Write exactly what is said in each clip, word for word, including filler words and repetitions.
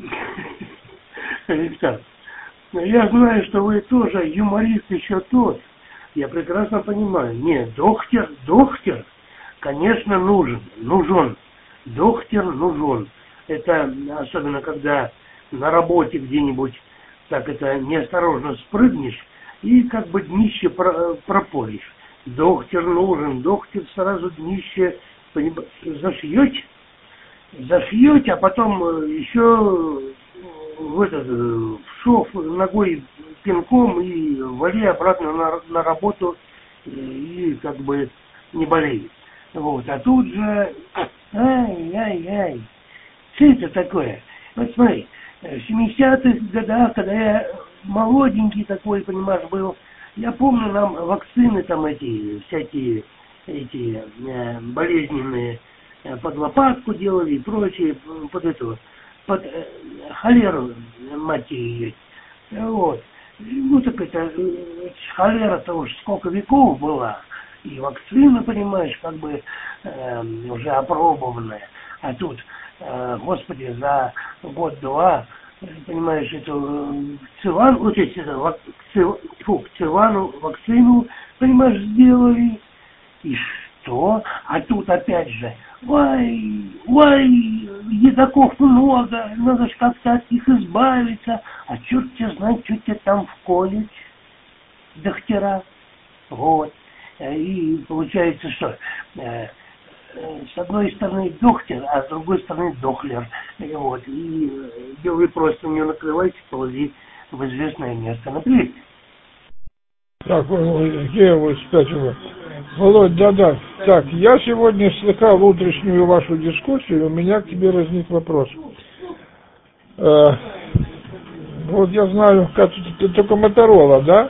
Александр, я знаю, что вы тоже юморист еще тот. Я прекрасно понимаю. Нет, доктор, доктор, конечно, нужен, нужен. Доктор нужен. Это особенно, когда на работе где-нибудь так это неосторожно спрыгнешь и как бы днище пропоришь. Доктор нужен, доктор сразу днище зашьете, зашьете, а потом еще в этот в шов ногой пинком и вали обратно на, на работу и как бы не болеет. Вот, а тут же ай-яй-яй, что это такое? Вот смотри, в семидесятых годах, когда я молоденький такой, понимаешь, был, я помню, нам вакцины там эти, всякие эти э, болезненные э, под лопатку делали и прочее, под эту, под э, холеру, мать ее. Вот. Ну, так это, э, холера-то уж сколько веков была, и вакцина, понимаешь, как бы э, уже опробованная. А тут, э, господи, за год-два, понимаешь, эту циван, вот эти, это, цив, фу, цивану, вакцину, понимаешь, сделали. И что? А тут опять же, ой, ой, едоков много, надо же как-то от них избавиться. А черт тебя знает, что тебе там вколет, доктора. Вот. И получается, что э, с одной стороны доктор, а с другой стороны дохлер. Вот. И белый просто не накрывайте, ползи в известное место. Например. Так, где вы спятили? Володь, да-да. Так, я сегодня слыхал утреннюю вашу дискуссию, и у меня к тебе возник вопрос. Э, вот я знаю, как только Моторола, да?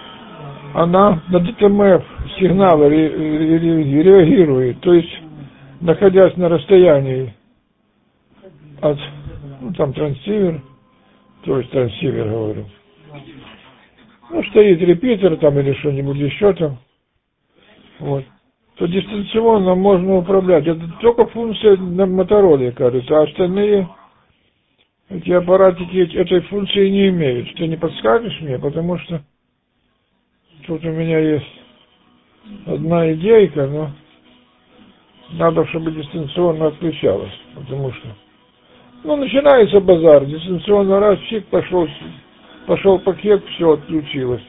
Она на ди ти эм эф сигналы реагирует, то есть, находясь на расстоянии от, ну, там, трансивер, то есть трансивер, говорю. Ну, стоит репитер там или что-нибудь еще там, вот, то дистанционно можно управлять. Это только функция на Мотороле, кажется, а остальные эти аппаратики этой функции не имеют. Ты не подскажешь мне, потому что тут у меня есть одна идейка, но надо, чтобы дистанционно отключалось, потому что, ну, начинается базар, дистанционно раз, фиг, пошел, пошел пакет, все, отключилось.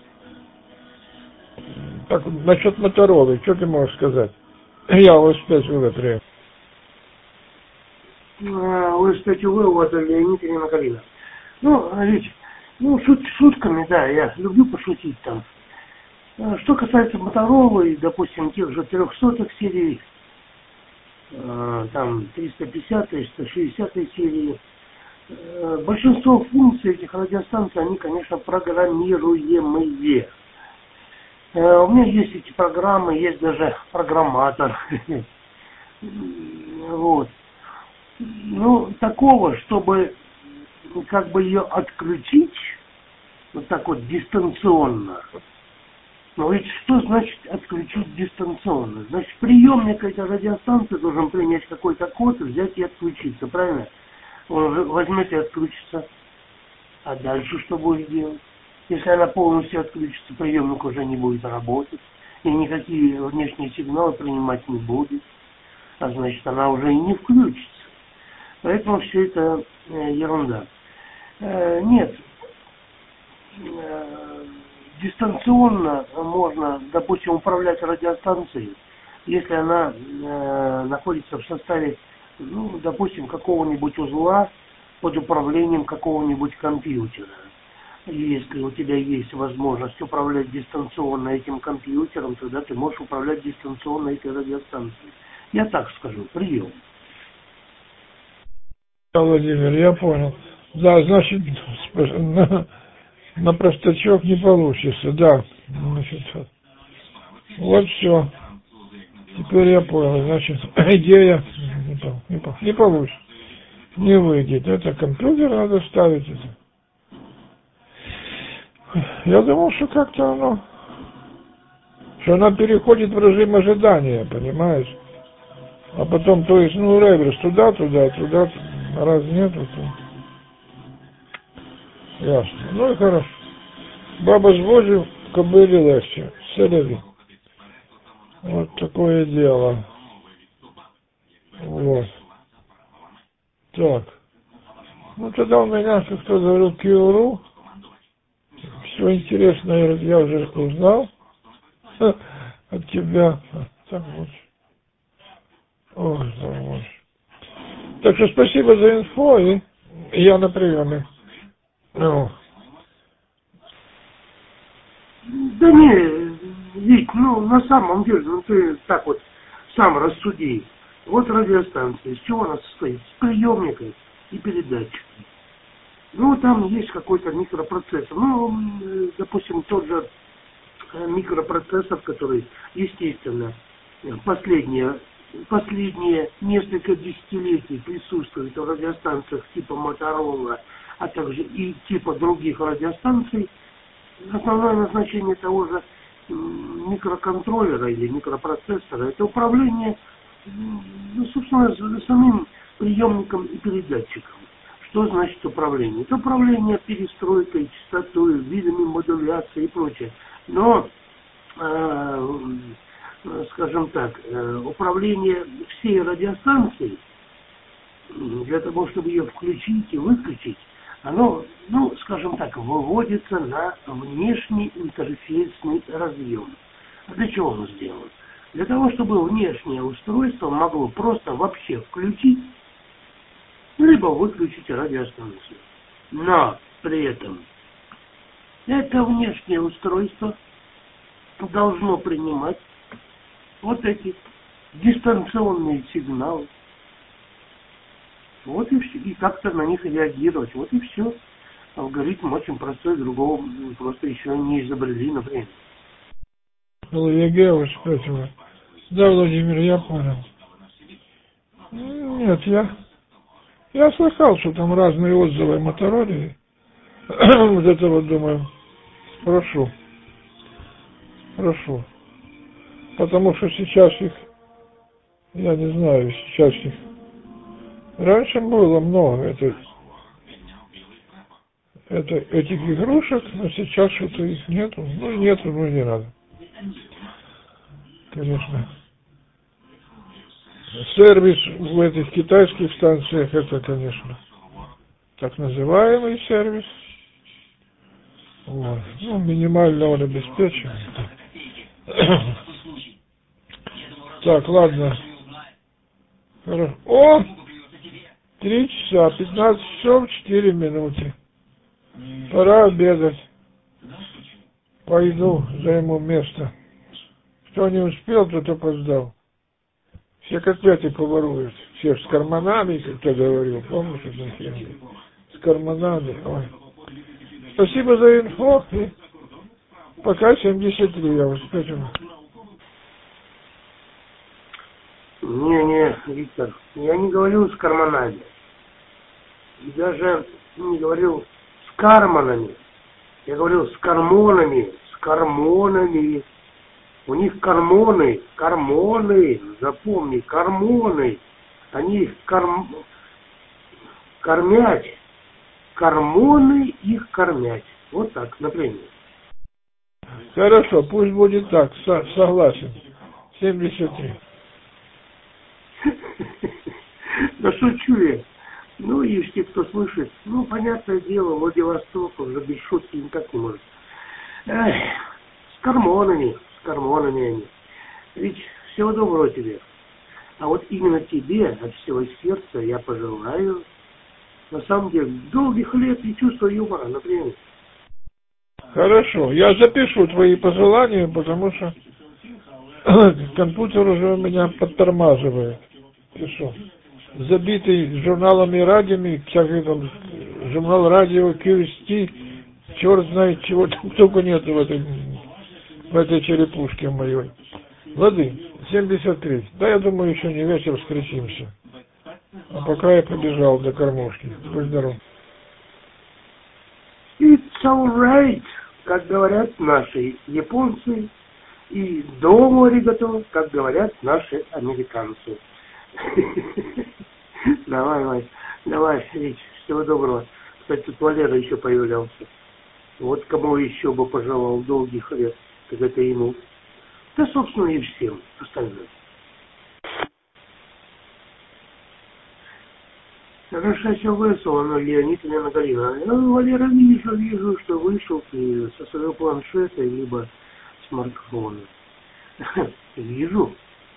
Так, насчет Моторолы, что ты можешь сказать? Я успеть выветряю. Вы успеть вывод, Леонид Ильина Калина. Ну, ведь, ну, шут, шутками, да, я люблю пошутить там. Что касается Моторолы, допустим, тех же трехсотых серий, там триста пятидесятой, сто шестидесятой серии, большинство функций этих радиостанций, они, конечно, программируемые. У меня есть эти программы, есть даже программатор. Вот. Ну, такого, чтобы как бы ее отключить, вот так вот дистанционно. Но ведь что значит отключить дистанционно? Значит, приемник этой радиостанции должен принять какой-то код, взять и отключиться, правильно? Он возьмет и отключится. А дальше что будет делать? Если она полностью отключится, приемник уже не будет работать, и никакие внешние сигналы принимать не будет, а значит, она уже и не включится. Поэтому все это э, ерунда. Э, нет, э, дистанционно можно, допустим, управлять радиостанцией, если она э, находится в составе, ну, допустим, какого-нибудь узла под управлением какого-нибудь компьютера. Если у тебя есть возможность управлять дистанционно этим компьютером, тогда ты можешь управлять дистанционно этой радиостанцией. Я так скажу, прием. Владимир, я понял. Да, значит, на, на простачок не получится, да. Значит, вот все. Теперь я понял. Значит, идея не, не, не получится. Не выйдет. Это компьютер надо ставить. Это. Я думал, что как-то оно, что она переходит в режим ожидания, понимаешь? А потом, то есть, ну, реверс туда, туда, туда, раз нет, то Ясно. Ну и хорошо. Баба с Божьим в кобыле легче. Солеви. Вот такое дело. Вот. Так. Ну тогда у меня, как кто говорил, Киуру. Все интересное я уже узнал от тебя. Так вот. Ой, Боже. Так что спасибо за инфо, и я на приеме. Ну. Да не, Вить, ну на самом деле, ну ты так вот сам рассуди. Вот радиостанция, из чего она состоит? С приемниками и передатчиками. Ну, там есть какой-то микропроцессор. Ну, допустим, тот же микропроцессор, который, естественно, последние, последние несколько десятилетий присутствует в радиостанциях типа Моторола, а также и типа других радиостанций. Основное назначение того же микроконтроллера или микропроцессора — это управление, ну, собственно, самим приемником и передатчиком. Что значит управление? Это управление перестройкой, частотой, видами модуляции и прочее. Но, э, скажем так, э, управление всей радиостанцией, для того, чтобы ее включить и выключить, оно, ну, скажем так, выводится на внешний интерфейсный разъем. А для чего он сделан? Для того, чтобы внешнее устройство могло просто вообще включить либо выключить радиостанцию. Но при этом это внешнее устройство должно принимать вот эти дистанционные сигналы. Вот и все. И как-то на них реагировать. Вот и все. Алгоритм очень простой, другого просто еще не изобрели, например. ЕГЭ вы спросили. Да, Владимир, я понял. Нет, я... Я слыхал, что там разные отзывы о Мотороле. Вот это вот, думаю, спрошу. Спрошу. Потому что сейчас их, я не знаю, сейчас их... Раньше было много это, это, этих игрушек, но сейчас что-то их нету. Ну, нету, ну, не надо. Конечно. Сервис в этих китайских станциях, это, конечно, так называемый сервис. Вот. Ну, минимального обеспечения. Так, ладно. Хорошо. О! Три часа, пятнадцать часов, четыре минуты. Пора обедать. Пойду, займу место. Кто не успел, тот опоздал. Все котлеты поворуют. Все с карманами, как ты говорил, помнишь, это херня? С карманами. Ой. Спасибо за инфо. И пока семьдесят три, я успею. Не-не, Виктор, я не говорил с карманами. И даже не говорил с карманами. Я говорил с кармонами, с кармонами. У них кармоны, кармоны, запомни, кармоны. Они их корм... кормять. Кармоны их кормять. Вот так, например. Хорошо, пусть будет так, со- согласен. семьдесят три. Да шучу я. Ну и все, кто слышит, ну, понятное дело, Владивосток уже без шутки никак не может. Эх, с кармонами, с кармонами они. Ведь всего доброго тебе. А вот именно тебе от всего сердца я пожелаю, на самом деле, долгих лет и чувства юмора, например. Хорошо, я запишу твои пожелания, потому что компьютер уже у меня подтормаживает. Пишу. Забитый журналами и радиоми, всякий там журнал радио, кью эс ти, черт знает чего там только нету в этой, в этой черепушке моей. Лады, семьдесят три. Да, я думаю, еще не вечер встретимся. А пока я побежал до кормушки. Будь здоров. It's alright, как говорят наши японцы, и дома аригато, как говорят наши американцы. Давай, давай, давай, Рич, всего доброго. кстати, тут Валера еще появлялся. Вот кому еще бы пожелал долгих лет, так это ему. Да, собственно, и всем остальным. Хорошо, все весело, но Леонид Лена Галина. Ну, Валера, вижу, вижу, что вышел ты со своего планшета, либо смартфона. Вижу.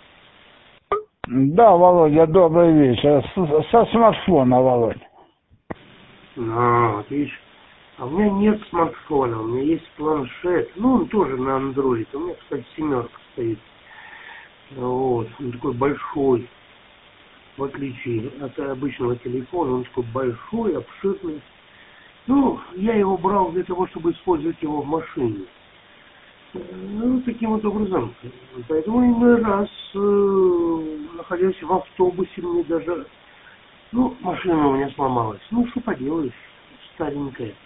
Да, Володя, добрый вечер. С- со смартфона, Володь. Ну, вот видишь, а у меня нет смартфона, у меня есть планшет. Ну, он тоже на андроид. У меня, кстати, семерка стоит. Вот, он такой большой. В отличие от обычного телефона, он такой большой, обширный. Ну, я его брал для того, чтобы использовать его в машине. Ну, таким вот образом. Поэтому иной раз, э, находясь в автобусе, мне даже... Ну, машина у меня сломалась. Ну, что поделаешь, старенькая.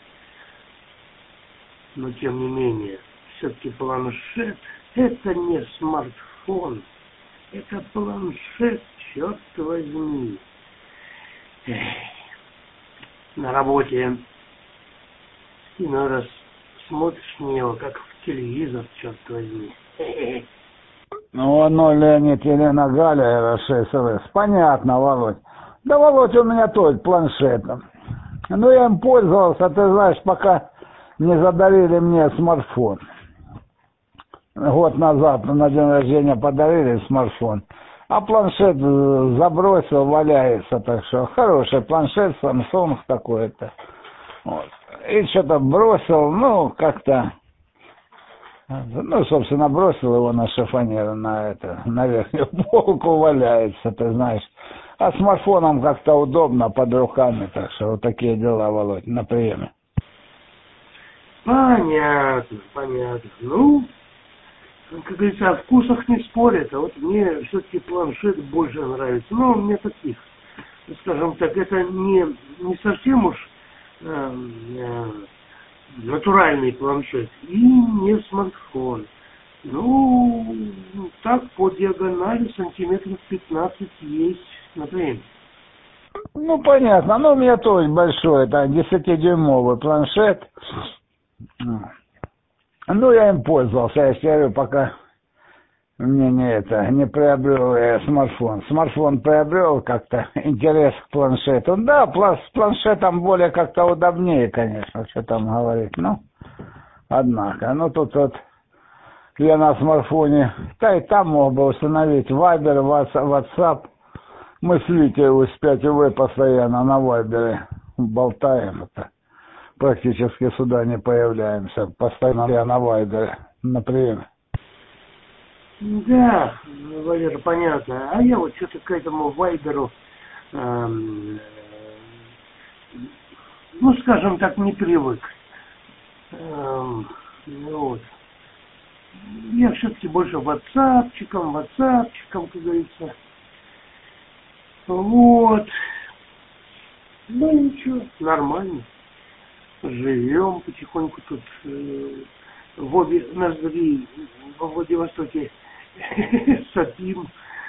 Но, тем не менее, все-таки планшет — это не смартфон. Это планшет, черт возьми. Эх. На работе иной раз смотришь на него, как в телевизор, черт возьми. Эх. Ну, оно Леонид Елена Галя, эр шесть эл эс. Понятно, Володь. Да, Володь, у меня тоже планшет. Ну, я им пользовался, ты знаешь, пока не задарили мне смартфон. Год назад на день рождения подарили смартфон. А планшет забросил, валяется, так что хороший планшет, Samsung такой-то. Вот. И что-то бросил, ну, как-то, ну, собственно, бросил его на шифонер, на это, на верхнюю полку, валяется, ты знаешь. А смартфоном как-то удобно, под руками, так что вот такие дела, Володь, на приеме. Понятно, понятно. Ну, как говорится, о вкусах не спорят, а вот мне все-таки планшет больше нравится. Но он мне таких, скажем так, это не, не совсем уж э, э, натуральный планшет и не смартфон. Ну, так по диагонали сантиметров пятнадцать есть, например. Ну, понятно, ну, у меня тоже большой, это десятидюймовый планшет. Ну, я им пользовался, я говорю, пока мне не это, не приобрел я смартфон. Смартфон приобрел как-то интерес к планшету. Да, с планшетом более как-то удобнее, конечно, что там говорить. Ну, однако, ну тут вот я на смартфоне, да и там мог бы установить Viber, WhatsApp. Мы с Витей у пять вэ постоянно на Вайбере болтаем. Это практически сюда не появляемся. Постоянно я на Вайбере, например. Да, Валера, понятно. А я вот что-то к этому Вайберу, эм, ну, скажем так, не привык. Эм, вот. Я все-таки больше ватсапчиком, ватсапчиком, как говорится. Вот. Ну ничего, нормально. Живем потихоньку тут э, в обе ноздри во Владивостоке сопим.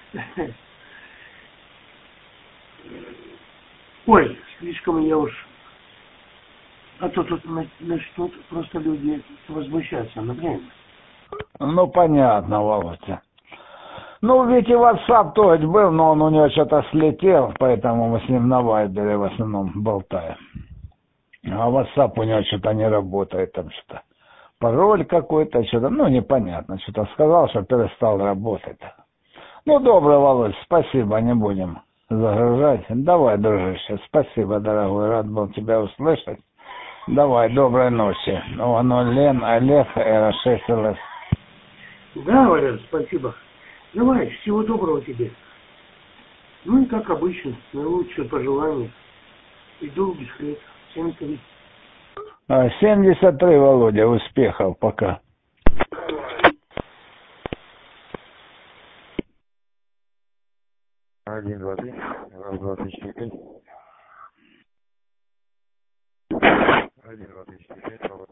Ой, слишком я уж... А то тут начнут просто люди возмущаться, например. Ну, понятно, Володя. Ну, ведь и WhatsApp тоже был, но он у него что-то слетел, поэтому мы с ним на Вайбере в основном болтаем. А WhatsApp у него что-то не работает, там что-то пароль какой-то, что-то, ну, непонятно, что-то сказал, что перестал работать. Ну, добрый, Володь, спасибо, не будем загружать. Давай, дружище, спасибо, дорогой, рад был тебя услышать. Давай, доброй ночи. Ну, оно Лен, Олег, эр шесть эл эс. Да, Валер, спасибо. Давай, всего доброго тебе. Ну и как обычно, наилучшие пожелания и долгих лет. семьдесят три. семьдесят три, Володя, успехов, пока. Один, два, три. Раз, два, три, четыре, пять. Один, два, три, четыре, пять. Пробуй.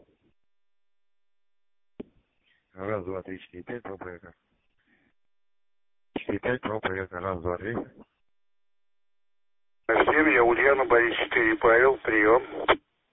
Раз, два, три, четыре, пять. Пробуй. Четыре, пять. Пробуй. Раз, два, три. Всем я Ульяна, Борис четыре, Павел, прием.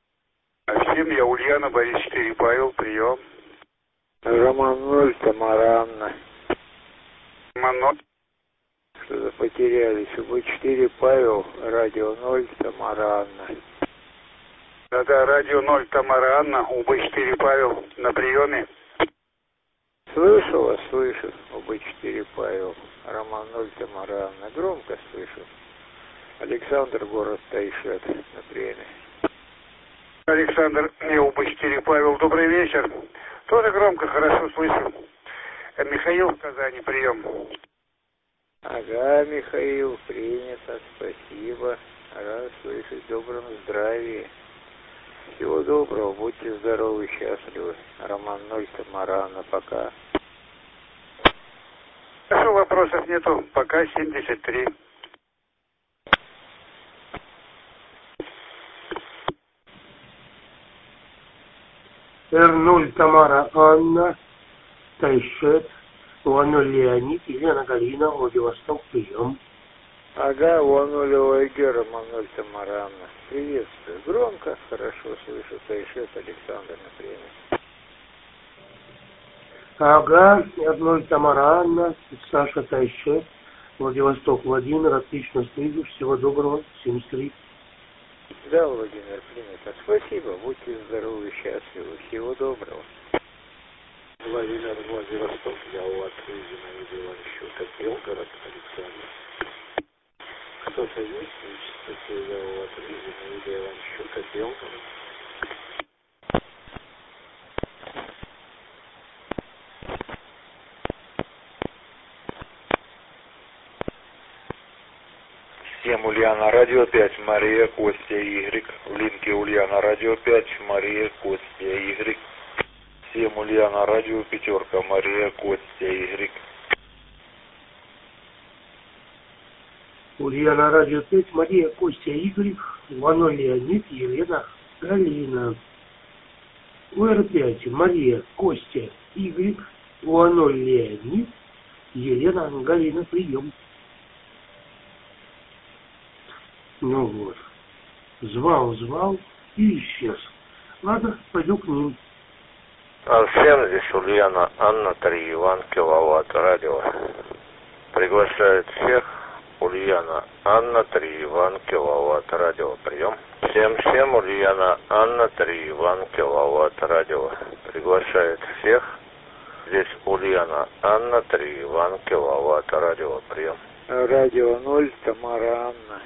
семь, я Ульяна, Борис четыре, Павел, прием. Роман ноль, Тамара Анна. Роман ноль. Что-то потерялись. Б четыре, Павел, радио ноль, Тамара Анна. Да-да, радио ноль, Тамара Анна, У Б четыре, Павел, на приеме. Слышу вас, слышу. У Б четыре, Павел, Роман ноль, Тамара Анна. Громко слышу. Александр, город Тайшет, на приеме. Александр, У Б четыре, Павел, добрый вечер. Тоже громко, хорошо слышу. Михаил в Казани, прием. Ага, Михаил, принято, спасибо. Рад слышать, добром здравии. Всего доброго, будьте здоровы, счастливы. Роман ноль, Тамара Анна, пока. Хорошо, вопросов нету, пока семьдесят три. Р ноль, Тамара Анна, Тайшет, У ноль, Леонид, Елена Галина, Владивосток, прием. Ага, у ноль, ОГ, Роман ноль, Тамара Анна. Приветствую. Громко, хорошо слышу. Тайшет, Александр, на приеме. Ага, Р ноль, Тамара Анна, Саша, Тайшет, Владивосток, Владимир, отлично слышу, всего доброго, семьдесят три. Да, Владимир, принято. Спасибо, будьте здоровы, счастливы. Всего доброго. Владимир, Владивосток, я у вас видел счет, Белгород, Александр. Кто-то есть, кстати, я у вас видел счет, Белгород. Всем Ульяна, радио пять, Мария, Костя, Y. В линке Ульяна, радио пять, Мария, Костя, Y. Всем Ульяна, радио пятерка, Мария, Костя, Y. Ульяна, радио пять, Мария, Костя, Y, У ноль, Леонид, Елена Галина. У Р пять, Мария, Костя, Y, У ноль, Леонид, Елена Галина, прием. Ну вот, звал, звал и исчез. Ладно, пойду к ним. А всем здесь Ульяна, Анна, три, Иван, киловатт, радио. Приглашает всех Ульяна, Анна, три, Иван, киловатт, радио, прием. Всем-всем Ульяна, Анна, три, Иван, киловатт, радио. Приглашает всех. Здесь Ульяна, Анна, три, Иван, киловатт, радио, прием. Радио ноль, Тамара Анна.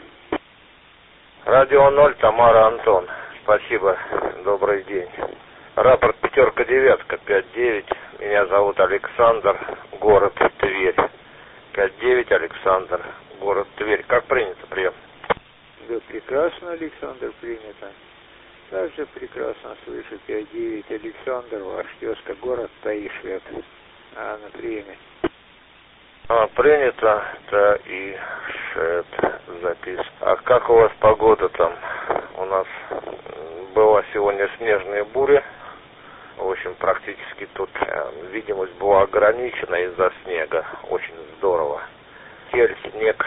Радио ноль, Тамара Антон. Спасибо, добрый день. Рапорт пятерка девятка, пять девять. Меня зовут Александр, город Тверь. пять девять, Александр, город Тверь. Как принято, прием? Да прекрасно, Александр, принято. Также прекрасно слышу. пять девять, Александр, ваш тезка, город Таишет. А, на приеме. А, принято, да, и шет, запись. А как у вас погода там? У нас была сегодня снежная буря. В общем, практически тут э, видимость была ограничена из-за снега. Очень здорово. Теперь снег,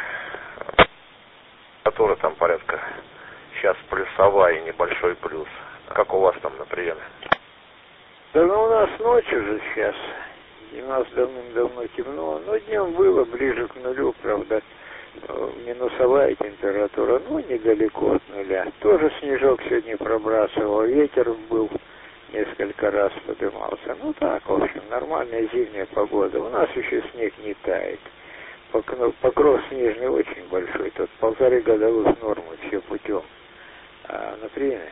который там порядка сейчас плюсовая и небольшой плюс. Как у вас там на приеме? Да ну у нас ночью же сейчас. И у нас давным-давно темно. Но днем было ближе к нулю, правда. Минусовая температура, ну недалеко от нуля. Тоже снежок сегодня пробрасывал. Ветер был. Несколько раз поднимался. Ну так, в общем, нормальная зимняя погода. У нас еще снег не тает. Покров снежный очень большой. Тут полторы годовых нормы, все путем. А на приеме?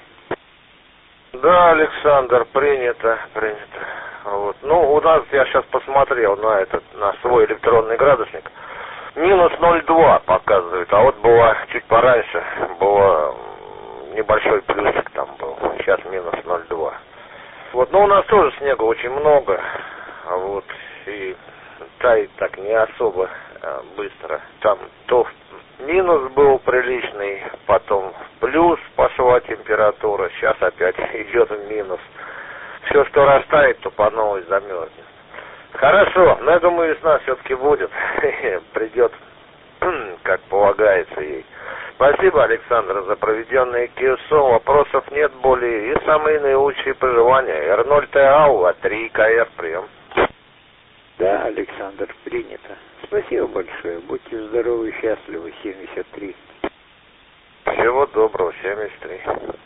Да, Александр, принято, принято. Вот. Ну, у нас, я сейчас посмотрел на этот, на свой электронный градусник. Минус ноль два показывает, а вот было чуть пораньше, было небольшой плюсик там был. Сейчас минус ноль два. Вот, но у нас тоже снега очень много, вот, и тает так не особо а, быстро. Там то минус был приличный, потом в плюс пошла температура, сейчас опять идет в минус. Все, что растает, то по новой замерзнет. Хорошо, но я думаю, весна все-таки будет, придет, как полагается ей. Спасибо, Александр, за проведенные КСО. Вопросов нет более. И самые наилучшие пожелания. эр ноль тэ а у а три ка эр, прием. Да, Александр, принято. Спасибо большое. Будьте здоровы и счастливы. семьдесят три. Всего доброго, семьдесят три.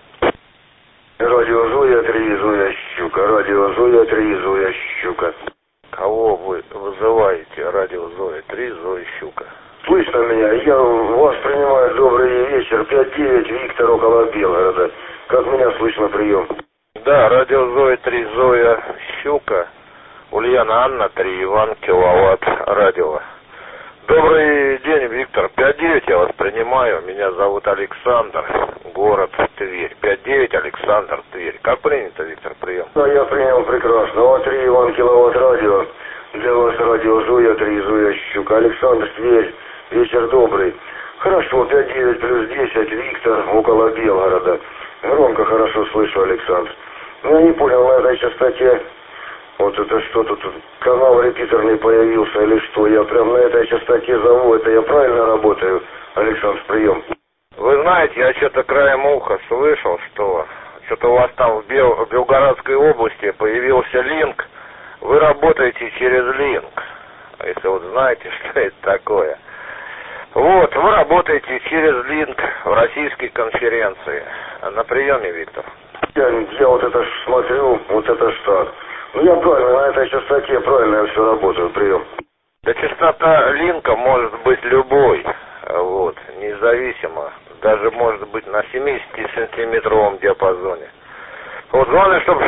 Радио Зоя три, Зоя Щука. Радио Зоя три, Зоя Щука. Кого вы вызываете? Радио Зоя три, Зоя Щука. Слышно меня? Я вас принимаю. Добрый вечер. пять девять, Виктор, около Белгорода. Как меня слышно, прием? Да, радио Зоя три, Зоя Щука. Ульяна Анна три, Иван Киловатт, радио. Добрый день, Виктор. пять девять я вас принимаю. Меня зовут Александр. Город Тверь. пять девять, Александр, Тверь. Как принято, Виктор, прием? Да, я принял прекрасно. о три, Иван Киловатт, радио. Для вас радио Зоя три, Зоя Щука. Александр, Тверь. Вечер добрый. Хорошо, пять девять плюс десять, Виктор, около Белгорода. Громко, хорошо слышу, Александр. Я не понял, на этой частоте, вот это что тут, канал репитерный появился или что? Я прям на этой частоте зову, это я правильно работаю, Александр, прием? Вы знаете, я что-то краем уха слышал, что что-то у вас там в, Бел... в Белгородской области появился линк. Вы работаете через линк. Если вот знаете, что это такое. Вот, вы работаете через линк в российской конференции. На приеме, Виктор. Я, я вот это ж смотрю, вот это ж так. Ну я правильно, на этой частоте правильно я все работаю, прием. Да частота линка может быть любой, вот, независимо. Даже может быть на семидесятисантиметровом диапазоне. Вот главное, чтобы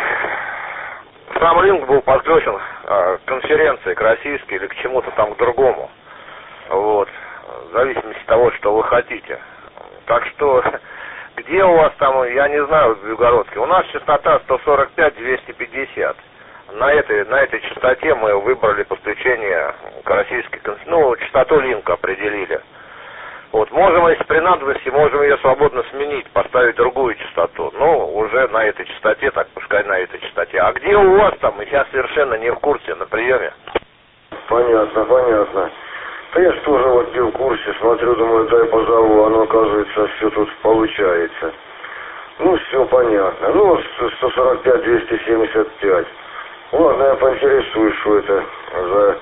сам линк был подключен к конференции, к российской или к чему-то там к другому. Вот. В зависимости от того, что вы хотите. Так что, где у вас там, я не знаю, в Белгородке. У нас частота сто сорок пять двести пятьдесят. На этой, на этой частоте мы выбрали подключение к российской конференции. Ну, частоту линка определили. Вот, можем, если при надобности, можем ее свободно сменить, поставить другую частоту. Ну, уже на этой частоте, так пускай на этой частоте. А где у вас там? Я совершенно не в курсе, на приеме. Понятно, понятно. Да я же тоже вот не в курсе, смотрю, думаю, дай позову, оно, оказывается, все тут получается. Ну, все понятно. Ну, сто сорок пять двести семьдесят пять. Ладно, я поинтересуюсь, что это за,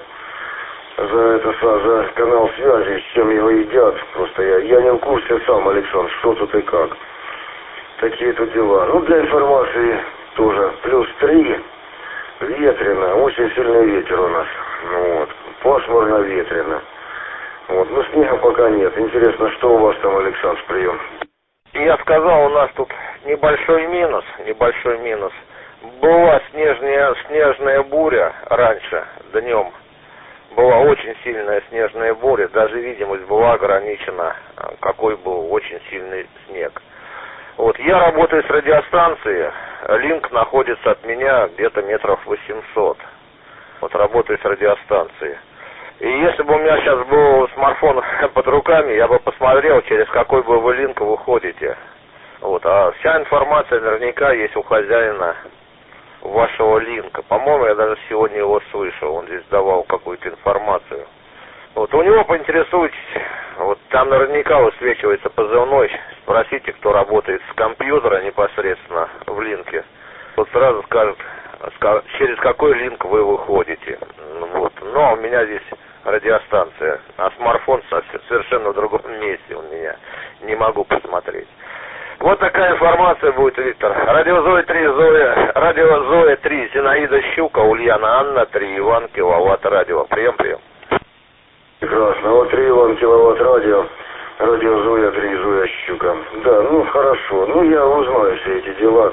за это, за канал связи, с чем его едят. Просто я, я не в курсе сам, Александр, что тут и как. Такие тут дела. Ну, для информации тоже. Плюс три. Ветрено. Очень сильный ветер у нас. Ну, вот. Пасмурно, ветрено. Вот, но снега пока нет. Интересно, что у вас там, Александр, прием? Я сказал, у нас тут небольшой минус, небольшой минус. Была снежная, снежная буря раньше, днем. Была очень сильная снежная буря, даже видимость была ограничена, какой был очень сильный снег. Вот, я работаю с радиостанцией, линк находится от меня где-то метров восемьсот. Вот, работаю с радиостанцией. И если бы у меня сейчас был смартфон под руками, я бы посмотрел, через какой бы вы линк выходите. Вот, а вся информация наверняка есть у хозяина вашего линка. По-моему, я даже сегодня его слышал, он здесь давал какую-то информацию. Вот, у него поинтересуйтесь, вот там наверняка высвечивается позывной, спросите, кто работает с компьютера непосредственно в линке. Вот сразу скажет, через какой линк вы выходите. Вот. Но у меня здесь радиостанция, а смартфон совершенно в другом месте у меня. Не могу посмотреть. Вот такая информация будет, Виктор. Радио Зоя три, Зоя, радио Зоя три, Зинаида Щука, Ульяна Анна три, Иван Киловатт, радио. Прием, прием. Прекрасно. Вот три, Иван Киловатт, радио. Радио Зоя три, Зоя Щука. Да, ну хорошо. Ну я узнаю все эти дела.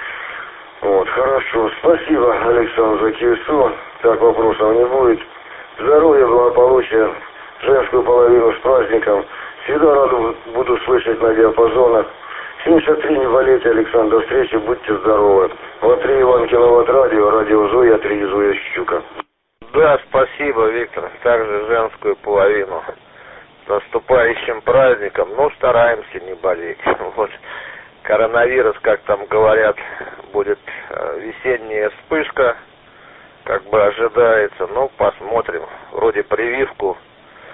Вот, хорошо. Спасибо, Александр, за КСО. Так, вопросов не будет. Здоровья, благополучия, женскую половину с праздником. Всегда рад буду слышать на диапазонах. семьдесят три, не болейте, Александр. До встречи, будьте здоровы. Вот три, Иван Киловатт, радио. Радио Зоя три, Зоя Щука. Да, спасибо, Виктор. Также женскую половину. С наступающим праздником. Ну, стараемся не болеть. Вот. Коронавирус, как там говорят, будет весенняя вспышка, как бы ожидается. Ну, посмотрим. Вроде прививку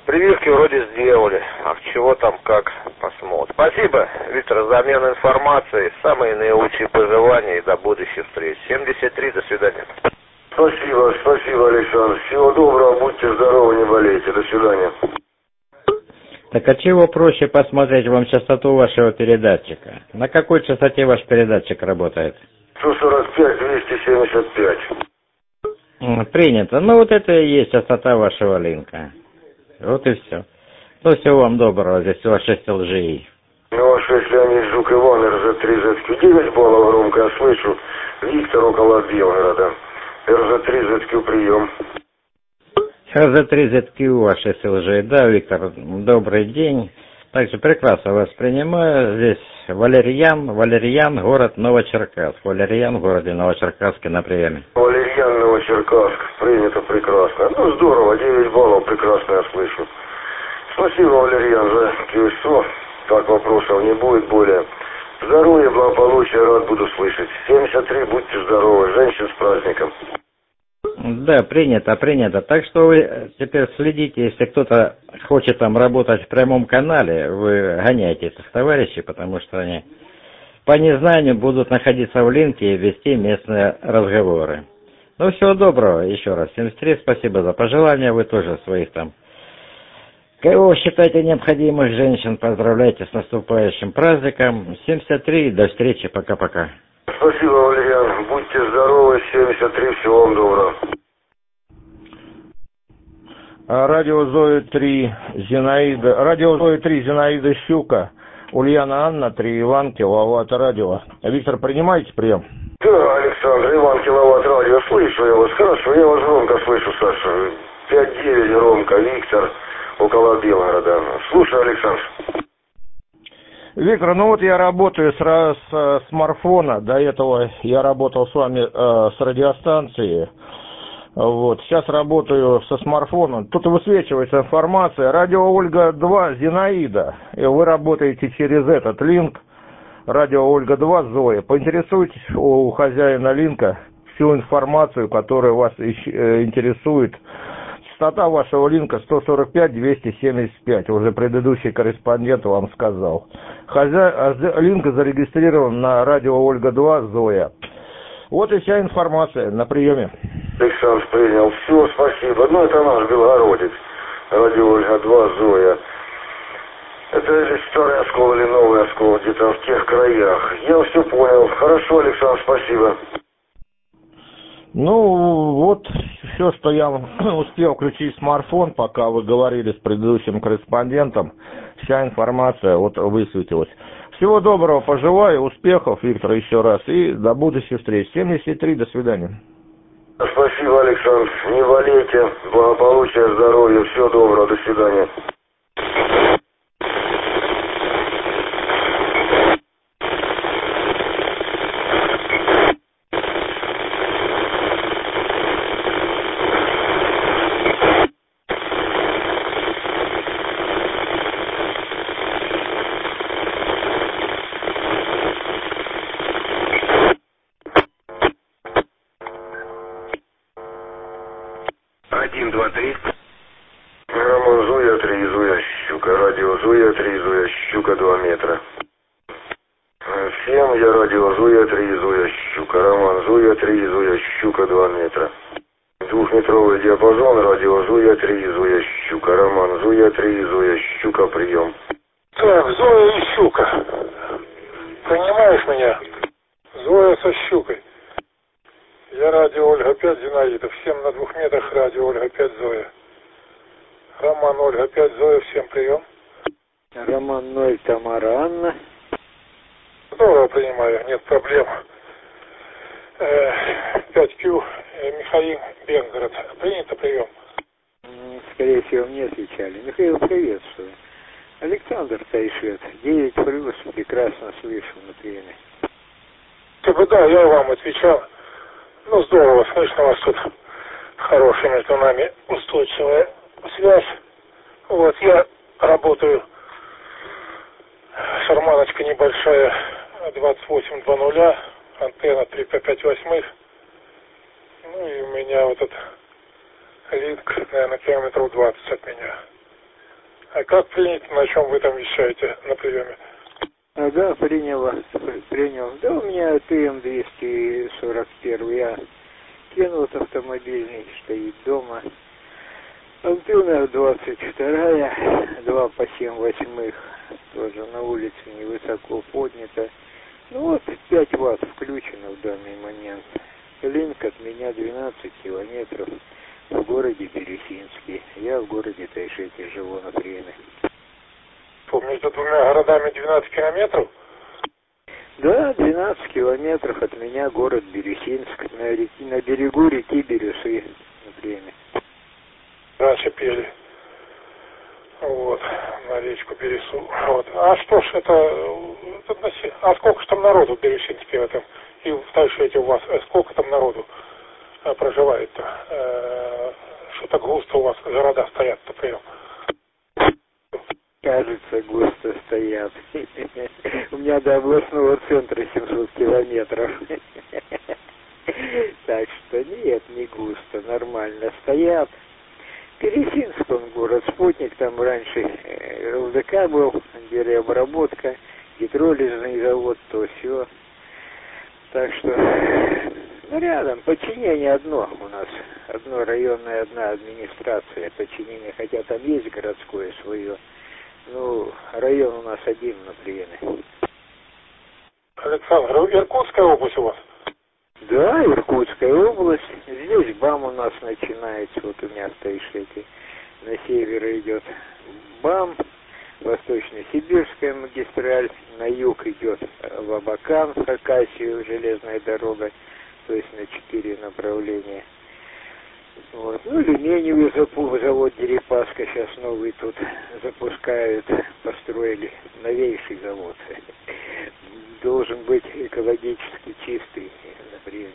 Прививки вроде сделали, а чего там как, посмотрим. Спасибо, Виктор, за обмен информацией. Самые наилучшие пожелания и до будущих встреч. семьдесят три, до свидания. Спасибо, спасибо, Александр. Всего доброго, будьте здоровы, не болейте. До свидания. Так а чего проще посмотреть вам частоту вашего передатчика? На какой частоте ваш передатчик работает? сто сорок пять, двести семьдесят пять. Принято. Ну вот это и есть частота вашего линка. Вот и все. Ну всего вам доброго. Здесь у вас шесть эл джи и. Ну а шесть Леонид Жук Иван, эр зет три зет кью, девять баллов громко я слышу. Виктор около Белгорода. эр зет три зет кью прием. эр зет три зет кью, ваш шесть эл джи. Да, Виктор, добрый день. Также прекрасно вас принимаю. Здесь Валерьян, Валерьян, город Новочеркасск. Валерьян в городе Новочеркасске на приеме. Валерьян, Новочеркасск. Принято прекрасно. Ну здорово, девять баллов, прекрасно я слышу. Спасибо, Валерьян, за кью-эс-о. Так вопросов не будет более. Здоровья, благополучия, рад буду слышать. семьдесят три, будьте здоровы. Женщин с праздником. Да, принято, принято. Так что вы теперь следите, если кто-то хочет там работать в прямом канале, вы гоняйте этих товарищей, потому что они по незнанию будут находиться в линке и вести местные разговоры. Ну, всего доброго еще раз. семьдесят три, спасибо за пожелания, вы тоже своих там. Кого считаете необходимых женщин, поздравляйте с наступающим праздником. семьдесят три, до встречи, пока-пока. Спасибо, Валерьян. Будьте здоровы. семьдесят три. Всего вам доброго. Радио Зоя три, Зинаида. Радио Зоя три, Зинаида Щука. Ульяна Анна, три Иван, киловатт радио. Виктор, принимаете прием? Да, Александр, Иван, киловатт радио. Слышу я вас. Хорошо, я вас громко слышу, Саша. пять девять громко. Виктор, около Белгорода. Слушай, Александр. Виктор, ну вот я работаю с, с смартфона, до этого я работал с вами э, с радиостанцией, вот, сейчас работаю со смартфоном, тут высвечивается информация, радио Ольга два, Зинаида, и вы работаете через этот линк, радио Ольга два, Зоя, поинтересуйтесь у хозяина линка всю информацию, которая вас интересует. Частота вашего линка сто сорок пять, двести семьдесят пять, уже предыдущий корреспондент вам сказал. Хозя... Линк зарегистрирован на радио Ольга два, Зоя. Вот и вся информация на приеме. Александр принял. Все, спасибо. Ну, это наш Белгородец. Радио Ольга два, Зоя. Это или старый оскол, или новый оскол, где-то в тех краях. Я все понял. Хорошо, Александр, спасибо. Ну, вот все, что я успел включить смартфон, пока вы говорили с предыдущим корреспондентом, вся информация вот высветилась. Всего доброго, пожелаю, успехов, Виктор, еще раз, и до будущих встреч. семьдесят три, до свидания. Спасибо, Александр, не болейте, благополучия, здоровья, всего доброго, до свидания. один, два, три. Роман, Зоя три, Зоя Щука, радио Зоя три, Зоя Щука, два метра. Всем я радио Зоя три, Зоя Щука, Роман, Зоя три, Зоя Щука, два метра. Двухметровый диапазон, радио Зоя три, Зоя Щука, Роман, Зоя три, Зоя Щука, прием. Так, Зоя и Щука. Понимаешь меня? Зоя со Щукой. Я радио Ольга пять, Зинаида. Всем на двух метрах радио Ольга пять, Зоя. Роман Ольга пять, Зоя, всем прием. Роман ноль, Тамара Анна. Здорово принимаю, нет проблем. пять кью, Михаил, Белгород. Принято прием. Скорее всего, мне отвечали. Михаил, приветствую. Александр Тайшет, девять плюс, прекрасно слышу на приеме. Как бы да, я вам отвечал. Ну, здорово, слышно у вас тут хорошая между нами устойчивая связь. Вот, я работаю, шарманочка небольшая, двадцать восемь два нуля, антенна три пэ пять восьмых. Ну и у меня вот этот линк, наверное, километров двадцать от меня. А как принято, на чем вы там вещаете на приеме? А, да, принял вас, принял. Да, у меня Т М двести сорок один, я кинул автомобильный, стоит дома. Антенна двадцать вторая, два по семь восьмых, тоже на улице невысоко поднято. Ну вот, пять ватт включено в данный момент. Линк от меня двенадцать километров в городе Бирюсинске. Я в городе Тайшете живу на Приеме. Между двумя городами двенадцать километров? Да, двенадцать километров от меня город Бирюсинск, на, реки, на берегу реки Бирюсы на Приеме. Раньше пели. Вот, на речку Бирюсу. Вот. А что ж это, это... А сколько ж там народу в Бирюсинске в этом? И в Тайшете у вас, сколько там народу э, проживает-то? Э, что так густо у вас города стоят-то прям? Кажется, густо стоят. У меня до областного центра семьсот километров. Так что нет, не густо, нормально стоят. Бирюсинск, он город спутник, там раньше Л Д К был, деревообработка, гидролизный завод, то все. Так что, ну, рядом, подчинение одно у нас, одно районное, одна администрация, подчинение, хотя там есть городское свое, ну, район у нас один на Приеме. Александр, Иркутская область у вас? Да, Иркутская область. Здесь БАМ у нас начинается, вот у меня в Тайшете. На север идет БАМ, Восточно-Сибирская магистраль, на юг идет в Абакан, в Хакасию, железная дорога, то есть на четыре направления. Вот. Ну, алюминиевый завод Дерипаска сейчас новый тут запускают, построили, новейший завод. Должен быть экологически чистый на Приеме.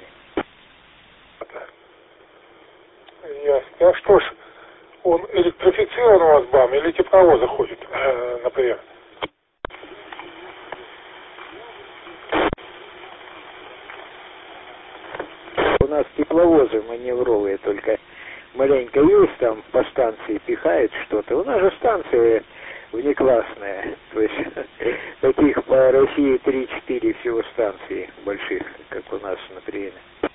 Ясно. А что ж, он электрифицирован у вас БАМ или тепловозы ходят, э, например? У нас тепловозы маневровые, только маленько есть, там по станции пихает что-то. У нас же станция внеклассная, то есть таких по России три-четыре всего станции больших, как у нас на Приеме.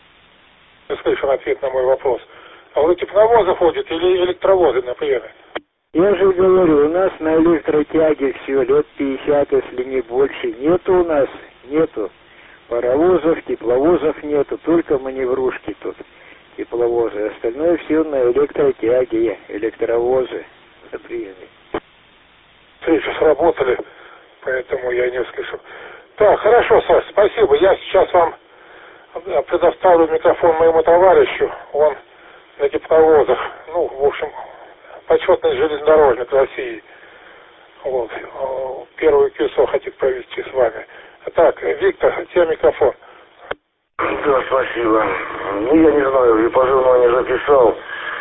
Я слышал ответ на мой вопрос. А вы тепловозы ходят или электровозы, например? Я же говорю, у нас на электротяге все, лет пятьдесят, если не больше. Нету у нас, нету паровозов, тепловозов нету, только маневрушки тут, тепловозы. Остальное все на электротяге, электровозы на Приеме. Встречи сработали, поэтому я не услышал. Так, хорошо, Саш, спасибо. Я сейчас вам предоставлю микрофон моему товарищу. Он на тепловозах, ну, в общем, почетный железнодорожник России. Вот. Первую КЮСО хотит провести с вами. Так, Виктор, тебе микрофон. Да, спасибо. Ну, я не знаю, и позывной не записал.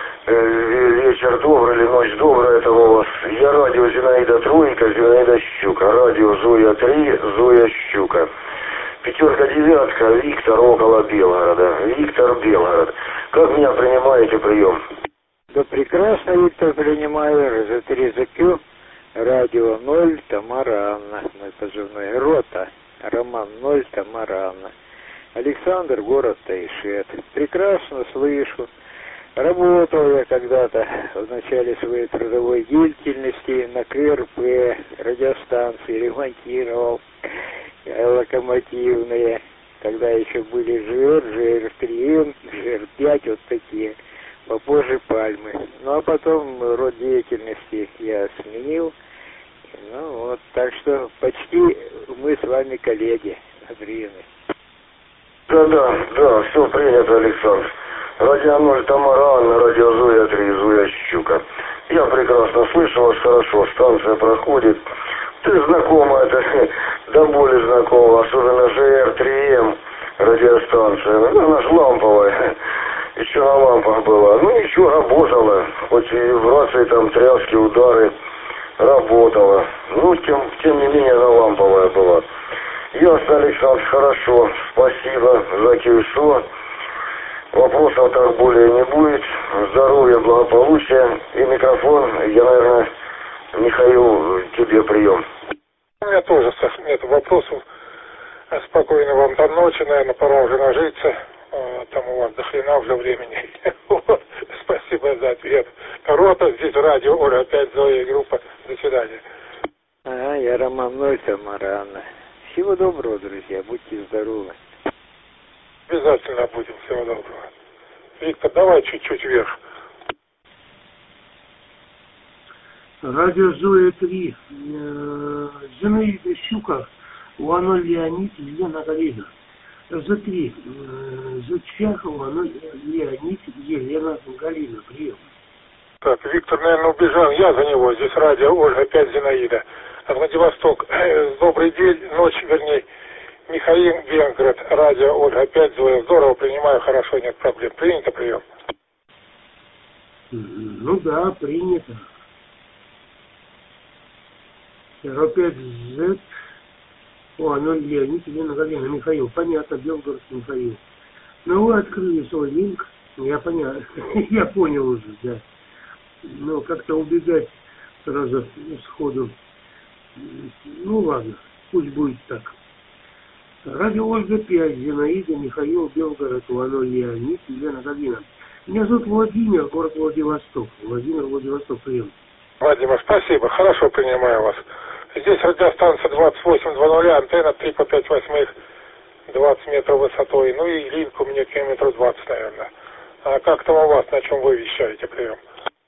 Вечер добрый или ночь добрая, это у вас. Я радио Зинаида Тройка, Зинаида Щука. Радио Зоя три, Зоя Щука. Пятерка девятка, Виктор около Белгорода. Виктор Белгород. Как меня принимаете прием? Да прекрасно, Виктор, принимаю. За три за Q. Радио ноль, Тамара Анна. Мой позывной. Рота. Роман ноль, Тамара Анна. Александр, город Тайшет. Прекрасно слышу. Работал я когда-то в начале своей трудовой деятельности на К Р П, радиостанции, ремонтировал локомотивные, когда еще были Ж Р, Ж Р три М, Ж Р пять, вот такие, попозже Пальмы. Ну а потом род деятельности я сменил, ну вот, так что почти мы с вами коллеги на Приеме. Да-да, да, все принято, Александр. Радио ноль, Тамара Анна, радио Зоя три, Зоя Щука. Я прекрасно слышу вас хорошо, станция проходит. Ты знакома, это до боли знакома, особенно Ж Р три М радиостанция. Она ж ламповая, еще на лампах была. Ну ничего, работала, хоть и вибрации там, тряски, удары, работала. Ну, тем, тем не менее, она ламповая была. Ясно, Александр, хорошо, спасибо за КЮСО. Вопросов так более не будет. Здоровья, благополучия. И микрофон я, наверное, Михаил, тебе прием. У меня тоже, Саш, нет вопросов. Спокойно вам до ночи, наверное, пора уже ложиться. Там у вас до хрена уже времени. Спасибо за ответ. Рота, здесь радио, Оля, опять Зоя, группа. До свидания. А, я Роман Нойта, Марана. Всего доброго, друзья, будьте здоровы. Обязательно будем, всего доброго. Виктор, давай чуть-чуть вверх. Радио Зоя три. Зинаида Щука, Уано Леонид, Елена Галина. За три. За Чехова, Уано Леонид, Елена Галина. Прием. Так, Виктор, наверное, убежал. Я за него. Здесь радио, Ольга, опять Зинаида. Владивосток. Добрый день, ночь, вернее. Михаил, Венград, радио, Ольга, опять Зоя. Здорово, принимаю, хорошо, нет проблем. Принято прием? Ну да, принято. Опять Z. О, оно Леонид, Елена Галина, Михаил. Понятно, Белгородский Михаил. Ну, вы открыли свой линк. Я понял. Я понял уже, да. Но как-то убегать сразу сходу. Ну ладно, пусть будет так. Радио Ольга пять, Зинаида, Михаил, Белгород, Уано Леонид, Елена Галина. Меня зовут Владимир, город Владивосток. Владимир, Владивосток, прием. Владимир, спасибо, хорошо принимаю вас. Здесь радиостанция двадцать восемь ноль, антенна три по пять восьмых, двадцать метров высотой. Ну и линк у меня километров двадцать, наверное. А как там у вас, на чем вы вещаете, прием?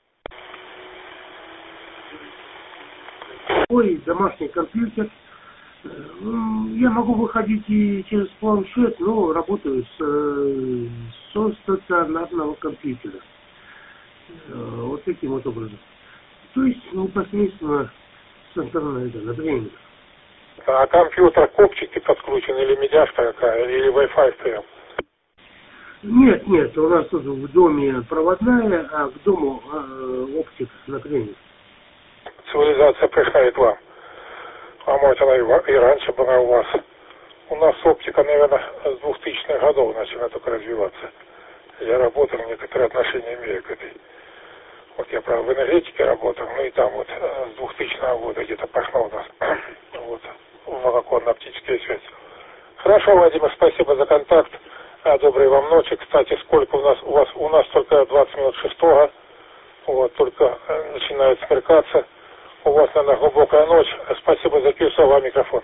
Ой, домашний компьютер. Я могу выходить и через планшет, но работаю с, со стационарного компьютера. Вот таким вот образом. То есть непосредственно с интернета, например. А компьютер копчики подключены или медяшка какая, или Wi-Fi стоял? Нет, нет, у нас тут в доме проводная, а к дому э, оптика, например. Цивилизация приходит вам. А может она и, и раньше была у вас. У нас оптика, наверное, с двухтысячных годов начала только развиваться. Я работал, некоторые отношения имею к этой. Вот я, правда, в энергетике работал, ну и там вот с двухтысячного года где-то пошло у нас вот, волоконно-оптическая связь. Хорошо, Владимир, спасибо за контакт. Доброй вам ночи. Кстати, сколько у нас, у вас, у нас только двадцать минут шестого, вот, только начинает смеркаться. У вас, наверное, глубокая ночь. Спасибо за письмо, вам микрофон.